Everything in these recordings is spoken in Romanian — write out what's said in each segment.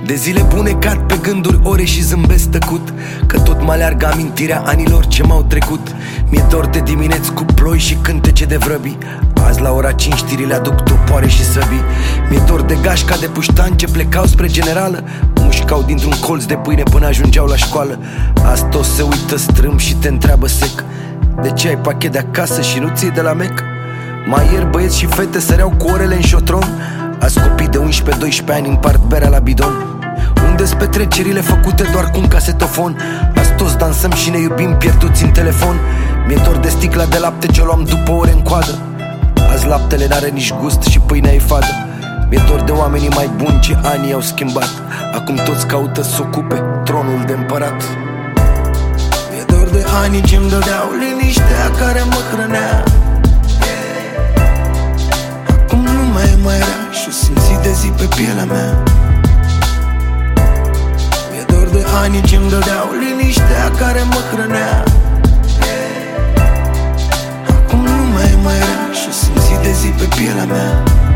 De zile bune cad pe gânduri ore și zâmbesc tăcut, că tot mă aleargă amintirea anilor ce m-au trecut. Mi-e dor de dimineți cu ploi și cântece de vrăbi. Azi la ora 5 știrile aduc topoare și săbii. Mi-e dor de gașca de puștani ce plecau spre generală, mușcau dintr-un colț de pâine până ajungeau la școală. Azi toți se uită strâmb și te întreabă sec: de ce ai pachet de acasă și nu ții de la Mec? Mai ieri băieți și fete săreau cu orele în șotron, azi copii de 11-12 ani împart berea la bidon. Unde-s petrecerile făcute doar cu un casetofon? Azi toți dansăm și ne iubim pierduți în telefon. Mi-e dor de sticla de lapte ce o luam după ore în coadă. Azi laptele n-are nici gust și pâinea e fadă. Mi-e dor de oamenii mai buni ce anii au schimbat. Acum toți caută să ocupe tronul de împărat. Mi-e dor de anii ce-mi dădeau liniștea care mă hrănea. Acum nu mai e mai rea și-o simți de zi pe pielea mea. Mi-e dor de anii ce-mi dădeau liniștea care mă hrănea. Acum nu mai e mai rea și-o simți de zi pe pielea mea.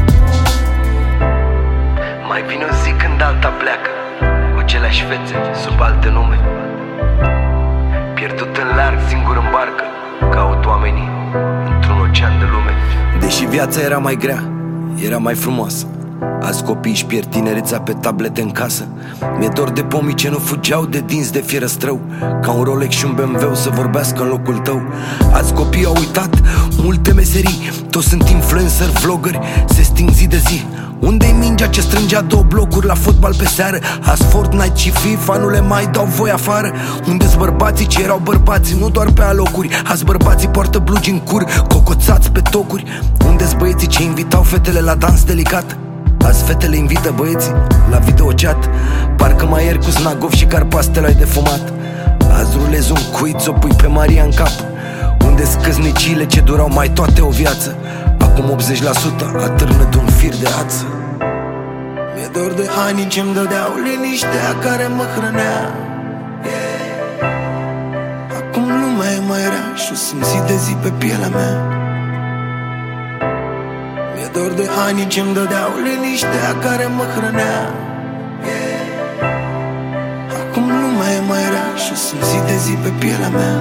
Mai vine o zi când alta pleacă, cu aceleași fețe, sub alte nume. Pierdut în larg, singur în barcă, caut oamenii într-un ocean de lume. Deși viața era mai grea, era mai frumoasă. Azi copiii își pierd tinerețea pe tablete în casă. Mi-e dor de pomii ce nu fugeau de dinți de fierăstrău, ca un Rolex și un BMW să vorbească în locul tău. Azi copiii au uitat multe meserii, toți sunt influencer, vloggeri, se sting zi de zi. Unde-i mingea ce strângea 2 blocuri la fotbal pe seară? Azi Fortnite și FIFA nu le mai dau voi afară. Unde-s bărbații ce erau bărbații, nu doar pe alocuri? Azi bărbații poartă blugi în cur, cocoțați pe tocuri. Unde-s băieții ce invitau fetele la dans delicat? Azi fetele invită băieții la videochat. Parcă mai ieri cu Snagov și Carpastel ai de fumat. Azi rulezi un cuit, o pui pe Maria în cap. Unde-s căsnicile ce durau mai toate o viață? Acum 80% atârnă de un fir de ață. Mi-e dor de anii ce-mi dădeau liniștea care mă hrănea. Acum nu mai e mai rea și-o simți de zi pe pielea mea. Mi-e dor de anii ce-mi dădeau liniștea care mă hrănea. Acum nu mai e mai rea și-o simți de zi pe pielea mea.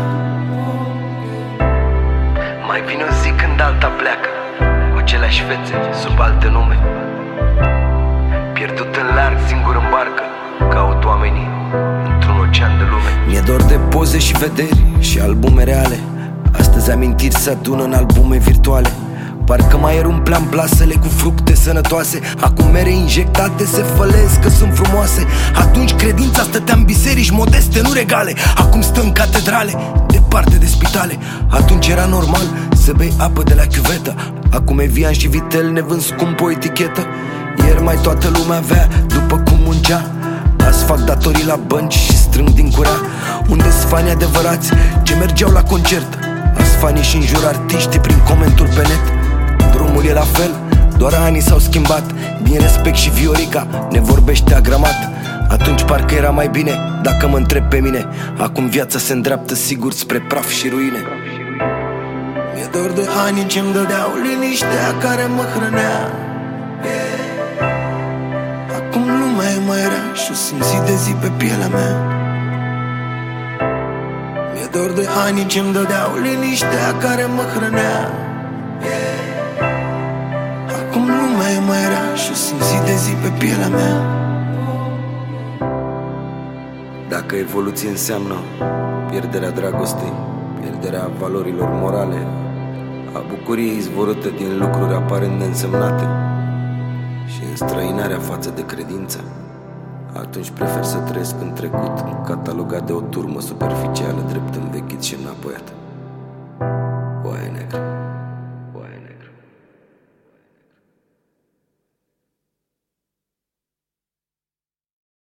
Mai vine o zi când alta pleacă, cu aceleași fețe, sub alte nume. Pierdut în larg, singur în barcă, caut oamenii într-un ocean de lume. Mi-e dor de poze și vederi și albume reale. Astăzi amintiri se adună în albume virtuale. Parcă mai ieri umpleam plasele cu fructe sănătoase. Acum mere injectate se fălesc că sunt frumoase. Atunci credința stătea în biserici modeste, nu regale. Acum stă în catedrale, departe de spitale. Atunci era normal să bei apă de la chiuvetă. Acum Evian și Vitel ne vând scump o etichetă. Ieri mai toată lumea avea după cum muncea. Azi fac datorii la bănci și strâng din curea. Unde-s fanii adevărați ce mergeau la concert? Azi fanii și înjură artiștii prin comenturi pe net. Drumul e la fel, doar anii s-au schimbat. Din Respect și Viorica ne vorbește agramat. Atunci parcă era mai bine, dacă mă întreb pe mine. Acum viața se îndreaptă sigur spre praf și ruine. Mi-e dor de anii ce-mi dădeau liniștea care mă hrănea. Acum nu mai e mai rea și-o simți de zi pe pielea mea. Mi-e dor de anii ce-mi dădeau liniștea care mă hrănea. Acum nu mai e mai rea și-o simți de zi pe pielea mea. Dacă evoluție înseamnă pierderea dragostei, pierderea valorilor morale, a bucuriei izvorâte din lucruri aparent neînsemnate și înstrăinarea față de credință, atunci prefer să trăiesc în trecut, catalogat de o turmă superficială, drept învechit și înapoiat.